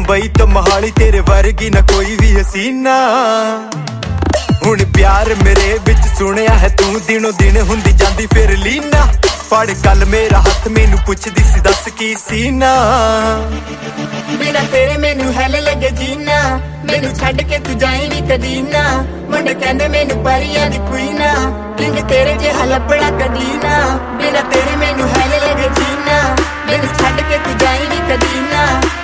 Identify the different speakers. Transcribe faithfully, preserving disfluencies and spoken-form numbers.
Speaker 1: मुंबई तो मोहाली तेरे वर्गी ना कोई भी हसीना। हुण प्यार मेरे विच सुनिया है तू दिनों दिन हुंदी जांदी फिर लीना। फड़ कल मेरा हथ मैनू पुछदी सी दस की सीना।
Speaker 2: बिना तेरे मैनू हैल लगे जीना, मैनू छड्ड के तू जाई नी कदी ना। मुंडे कहंदे मैनू परियां दी कोई ना, किंग तेरे जिहा लभना कदी ना। बिना तेरे मैनू हैल लगे जीना, मैनू छड्ड के तू जाई नी कदी ना।